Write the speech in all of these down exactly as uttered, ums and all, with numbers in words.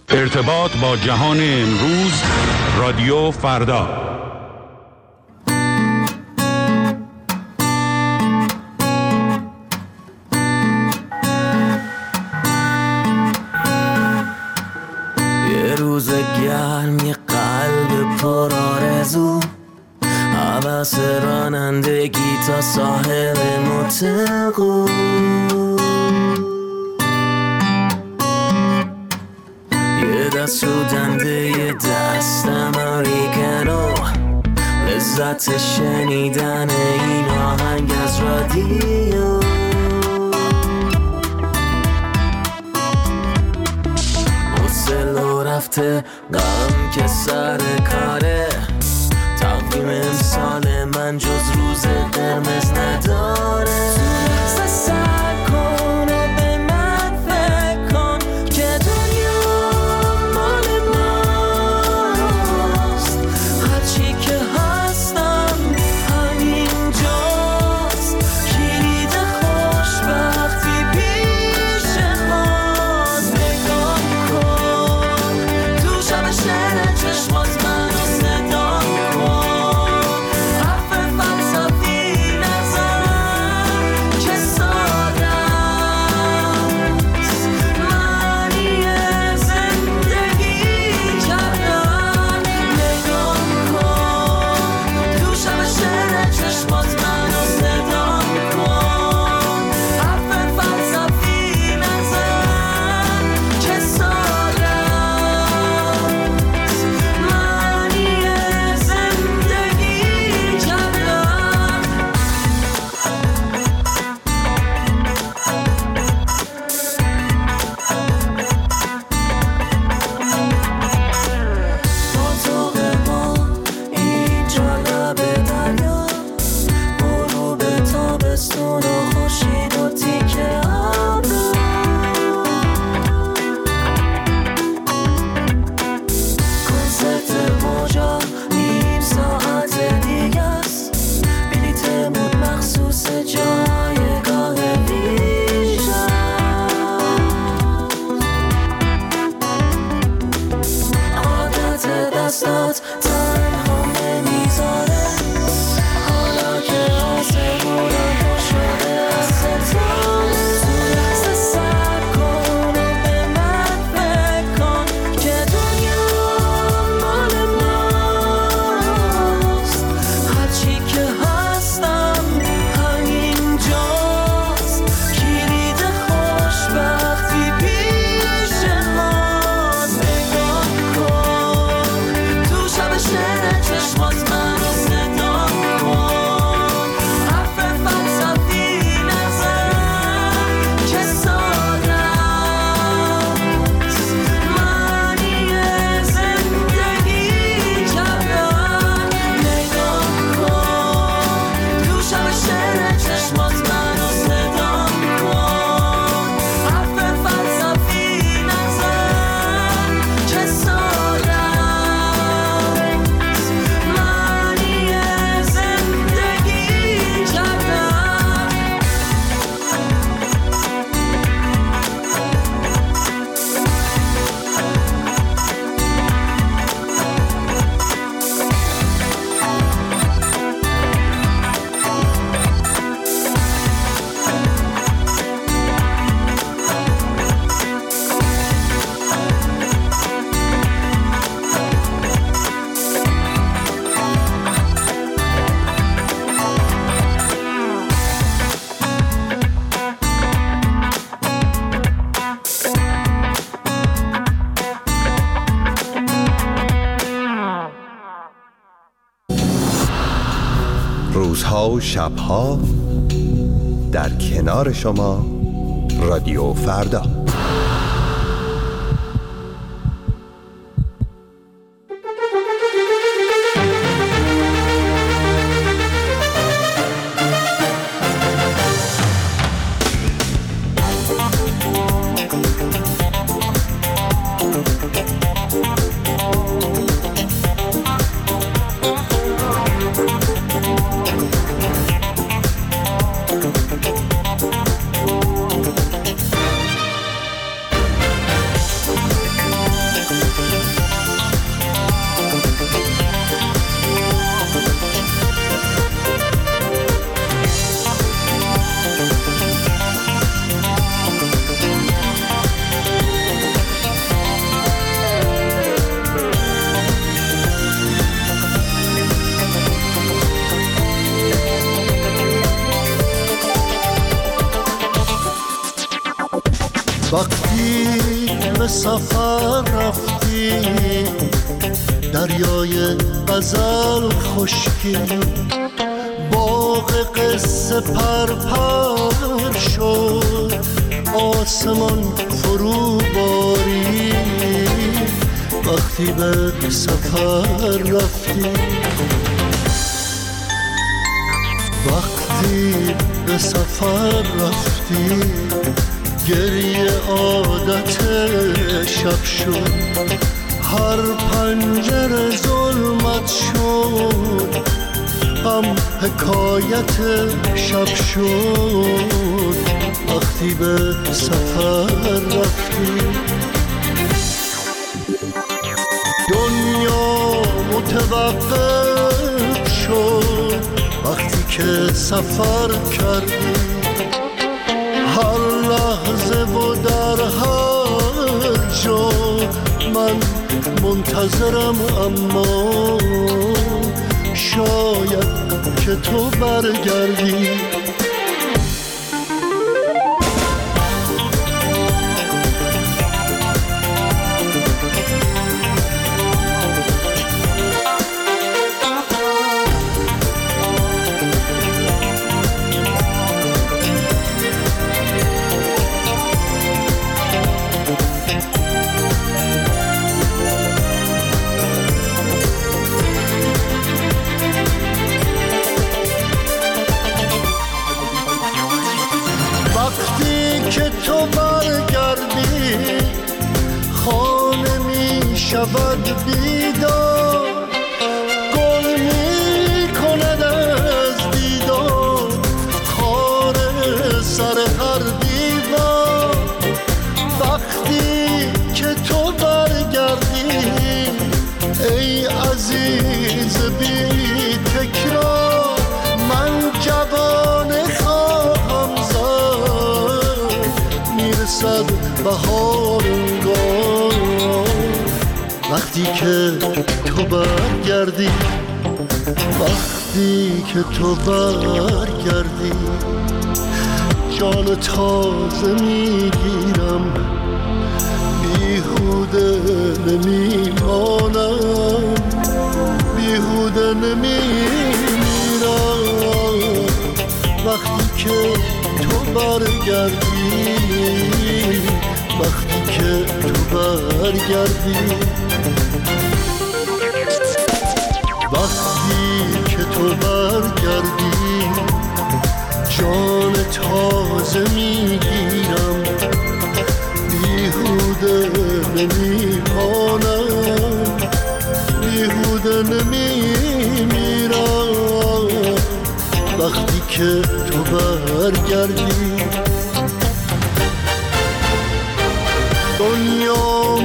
ارتباط با جهان امروز، رادیو فردا. یه روز گرم، یه قلب پر آرزو، هوس رانندگی تا ساحل متقو، یه دست رو دنده یه دست امریکنو، لذت شنیدن این آهنگ از رادیو. حوصله رفته غم که سر کاره، تقویم امسال من جز روز قرمز نداره. سر کن و به من فکر کن که دنیا مال ماست، هرچی که هستم همینجاست، کلید خوشبختی پیش ماست. نگاه کن تو شب شعر چشمات منو صدا کن، حرف فلسفی نزن که ساده است، معنی زندگی کردن. نگاه کن تو شب شعر چشمات منو صدا کن، حرف فلسفی نزن که ساده است، معنی زندگی کردن. اتاق ما اینجا لب دریا، غروب تابستون و خورشید و تیکه ابرو، کنسرت موجا نیم ساعت دیگه است، بلیتمون مخصوص جایگاه ویژه. عادت دستات تنها نمیذاره، حالا که آسمونم پر شده از ستاره. سر کن و به من فکر کن که دنیا مال ماست، هرچی که هستم همینجاست، کلید خوشبختی پیش ماست. نگاه کن تو شب شعر چشمات منو صدا کن، حرف فلسفی نزن که ساده است، معنی زندگی کردن. نگاه کن تو شب شعر چشمات منو صدا کن، حرف فلسفی نزن که ساده است، معنی زندگی کردن. روزها و شبها در کنار شما، رادیو فردا. به سفر رفتی، دریای غزل خشکی، باغ قصه پرپر شد، آسمان فرو باری، وقتی به سفر رفتی. وقتی به سفر رفتی گریه عادت شب شد، هر پنجره ظلمت شد، غم حکایت شب شد، وقتی به سفر رفتی. دنیا متوقف شد وقتی که سفر کردی، هر لحظه و در هر جا من منتظرم، اما شاید که تو برگردی. شود بیدار، گل می کند از دیدار، خار سر هر دیوار. وقتی که تو برگردی ای عزیز بی تکرار، من جوانه خواهم زد، میرسد بهار انگار. وقتی که تو برگردی، وقتی که تو برگردی، جان تازه میگیرم، بیهوده نمیمانم، بیهوده نمیمیرم. وقتی که تو برگردی، وقتی که تو برگردی، وقتی که تو برگردی، جان تازه میگیرم، بیهوده نمیمانم، بیهوده نمیمیرم. وقتی که تو برگردی، دنیا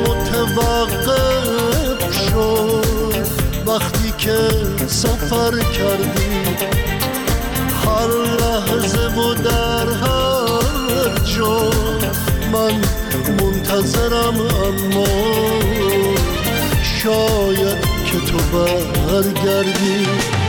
متوقف شد وقتی که سفر کردی، هر لحظه و در هر جا من منتظرم، اما شاید که تو برگردی.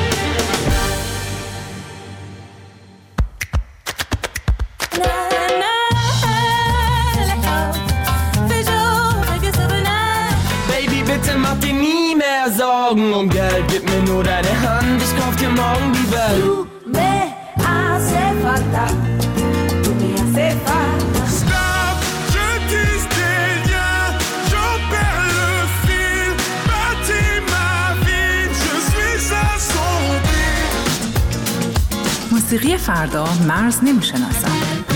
Sorgen um Geld, gib mir nur deine Hand, ich kauf dir morgen die Welt. Tu me hace falta, tu me hace falta. Stop, je tisse des liens, j'en perds le fil, bâtis ma vie, je suis assombri. موسیقی فردا مرز نمیشناسد.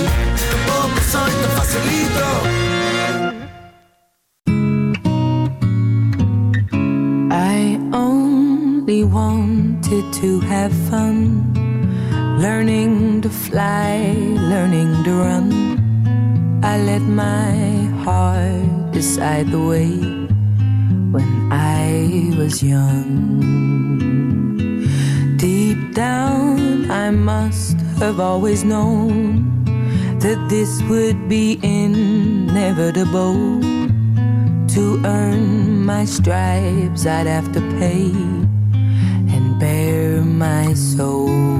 We wanted to have fun, learning to fly, learning to run. I let my heart decide the way when I was young. Deep down I must have always known that this would be inevitable. To earn my stripes I'd have to pay and bare my soul.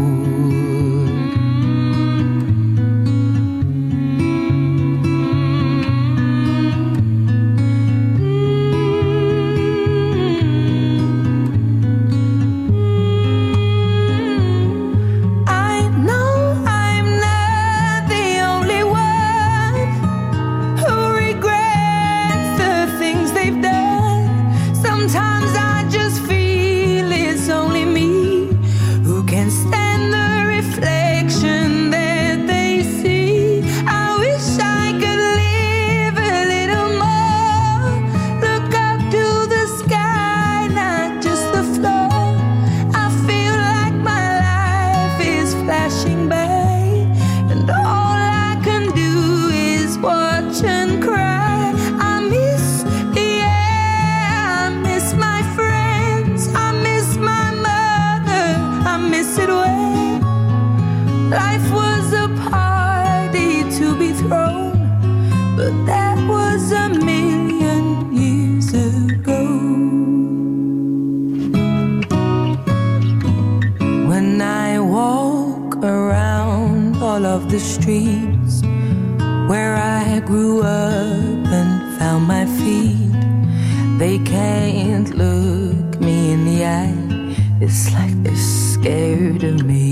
my feet. They can't look me in the eye. It's like they're scared of me.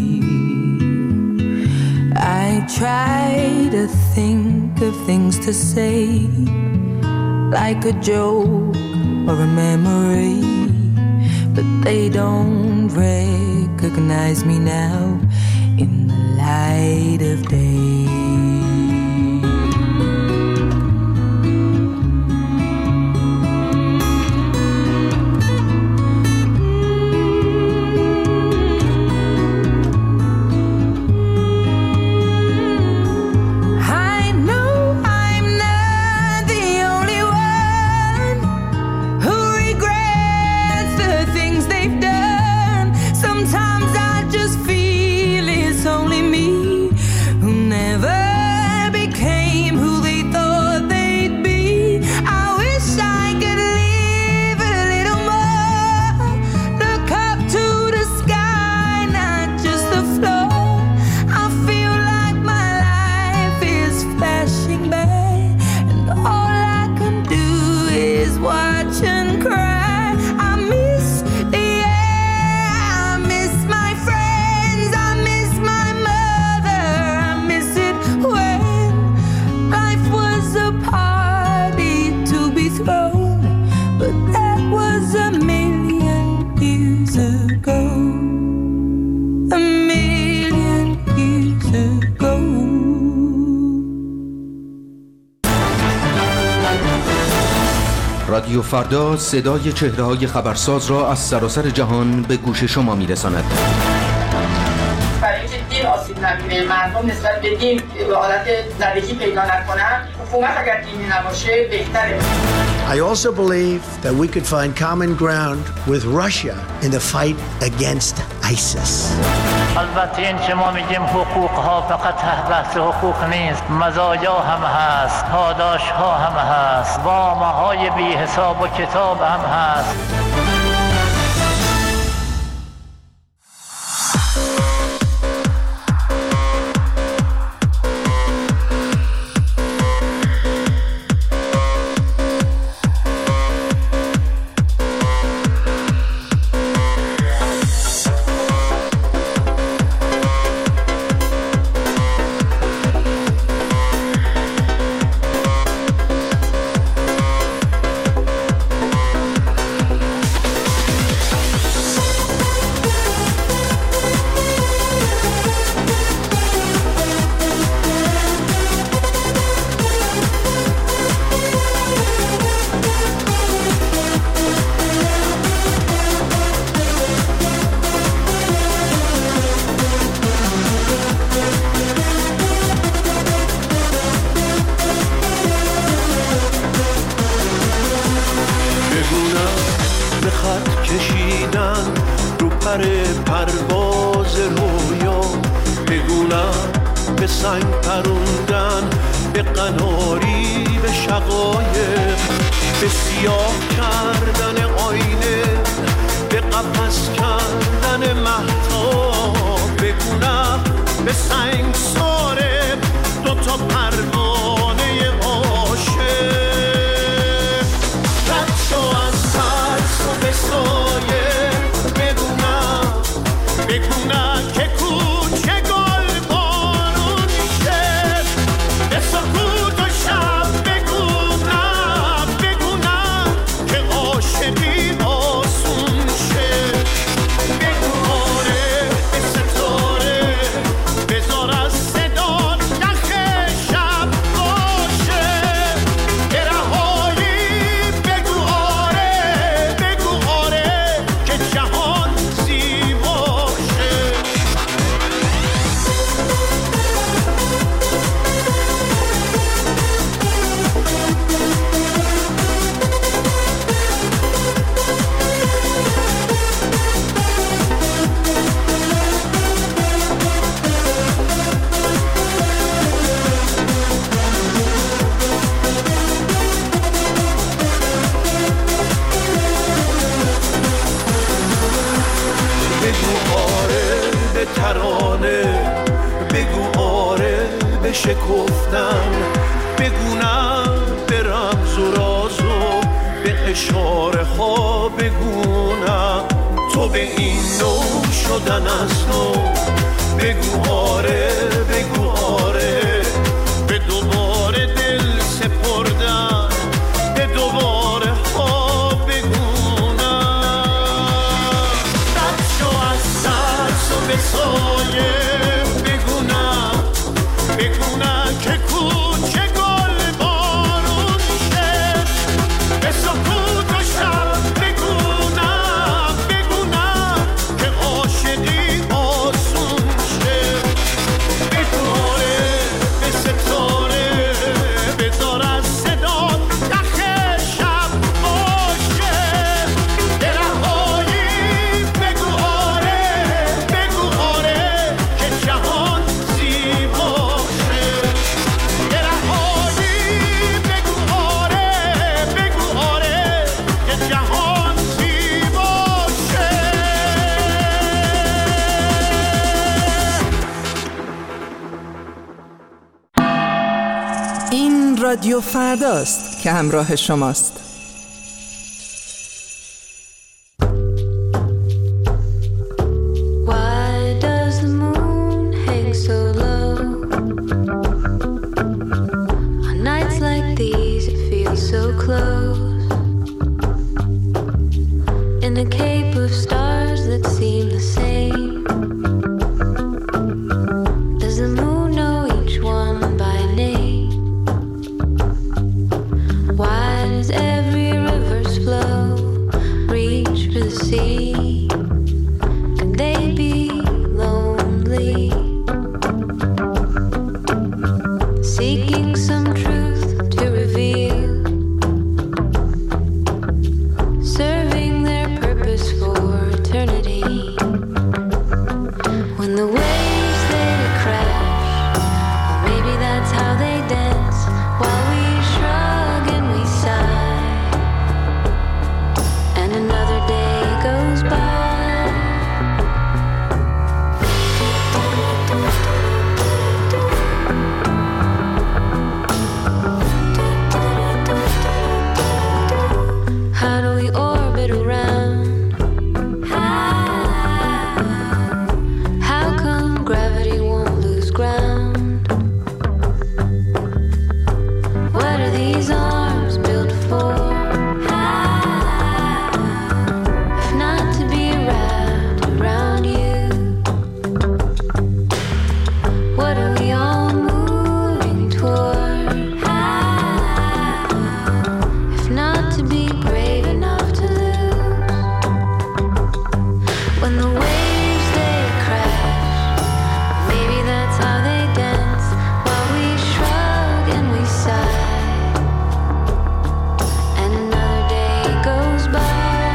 I try to think of things to say, like a joke or a memory, but they don't recognize me now in the light of day. رادیو فردا صدای چهره‌های خبرساز را از سراسر جهان به گوش شما می‌رساند. برای اینکه دین آسیب نبینه، مردم نسبت به دین به حالت زدگی پیدا نکنن، حکومت اگر دینی نباشه بهتره. I also believe that we could find common ground with Russia in the fight against ISIS. البته این که ما میگیم حقوق ها فقط بحث حقوق نیست، مزایا هم هست، پاداش ها هم هست، وامه های بی حساب و کتاب هم هست. شکفتن بگونم برم راز و رازو به اشاره ها بگونم، تو به این نوع شدن از نو بگو آره، بگو آره، به دوباره دل سپردن، به دوباره ها بگونم. رد شو از سرس و به سایه بگونم، بگونم که کوچه گل بارون شه، به سکوت و شب بگونم، بگونم که عاشقی آسون شه. بگو آره به ستاره بدار از صدا یخ شب باشه، درهایی بگو آره، بگو آره که جهان زیباشه، درهایی بگو آره، بگو آره که جهان زیباشه. این رادیو فرداست که همراه شماست. Why does the moon hang so low? On nights like these it feels so close. In a cape of stars that seem the same. Does the moon know each one by name? Why does every river's flow reach for the sea? Can they be lonely? Seeking some truth to reveal, serving their purpose for eternity. When the waves they crash, well, maybe that's how they dance, while we shrug and we sigh, and another day goes by. How do we orbit around? How come gravity won't lose ground? What are these arms built for? If not to be wrapped around you, what are we all moving toward? If not to be brave enough to lose. When the waves they crash, maybe that's how they dance, while we shrug and we sigh, and another day goes by.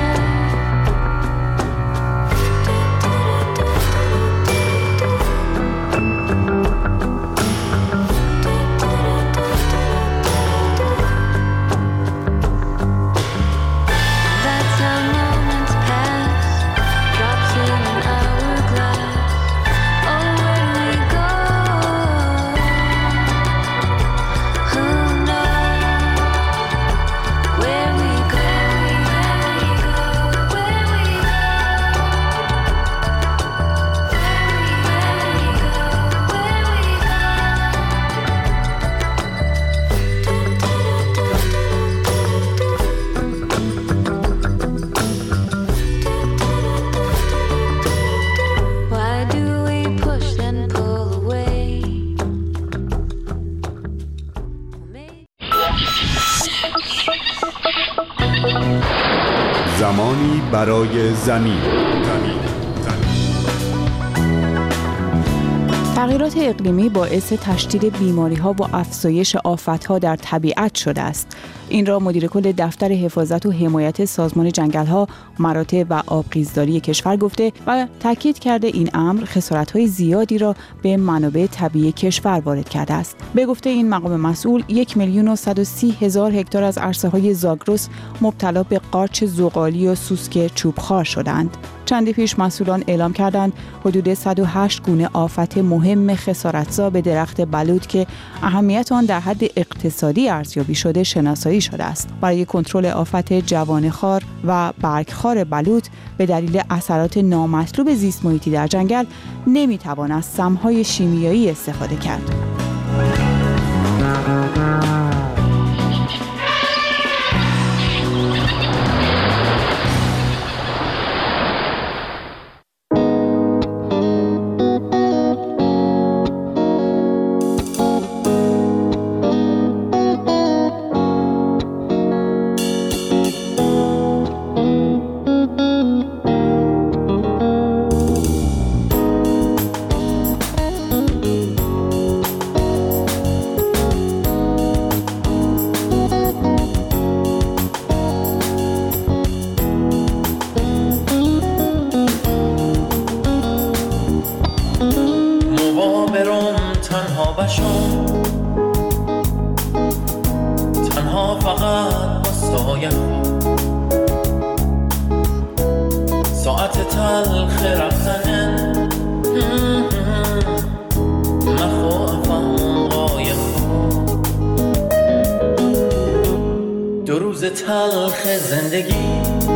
That's how moments pass, drops in an hourglass. Oh, where do we go? Who knows where we go? Where we go? Why do we push then pull away? زمانی برای زمین. تغییرات اقلیمی باعث تشدید بیماری‌ها و افزایش آفت‌ها در طبیعت شده است. این را مدیر کل دفتر حفاظت و حمایت سازمان جنگل‌ها، مراتع و آبریزداری کشور گفته و تاکید کرده این امر خسارت‌های زیادی را به منابع طبیعی کشور وارد کرده است. به گفته این مقام مسئول، یک میلیون و صد و سی هزار هکتار از عرصه‌های زاگرس مبتلا به قارچ زغالی و سوسک چوبخوار شدند. چندی پیش مسئولان اعلام کردند حدود صد و هشت گونه آفت مهم خسارتزا به درخت بلوط که اهمیت آن در حد اقتصادی ارزیابی شده شناسایی تکنولوژی شده است. برای کنترل آفت جوانه‌خوار و برگخوار بلوط به دلیل اثرات نامطلوب زیست محیطی در جنگل نمی‌توان از سم‌های شیمیایی استفاده کرد. تنها فقط با سایه ساعت تلخ رفتن مخوافم قایق دو روز تلخ زندگی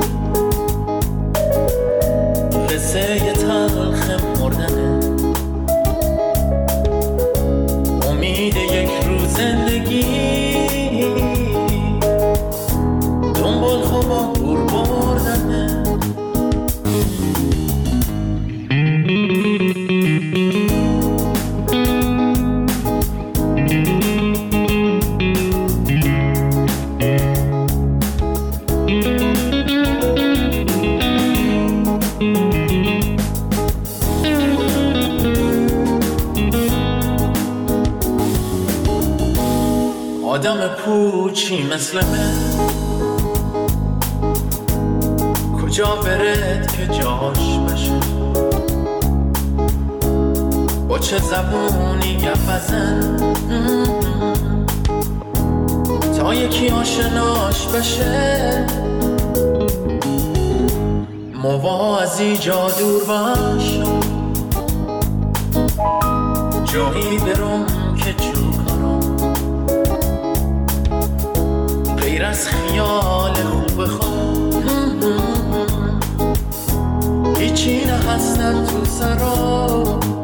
قصه تلخ مردنه امید یک روز زندگی دنبال خوابا گور بردنه آدم پوچی مثل من کجا برد که جاش بشه با چه زبونی گپ بزن تا یکی آشناش بشه موازی جا دور باش جایی برم که چوکارم غیر از خیال خوب خواب هیچی نه هستن تو سرا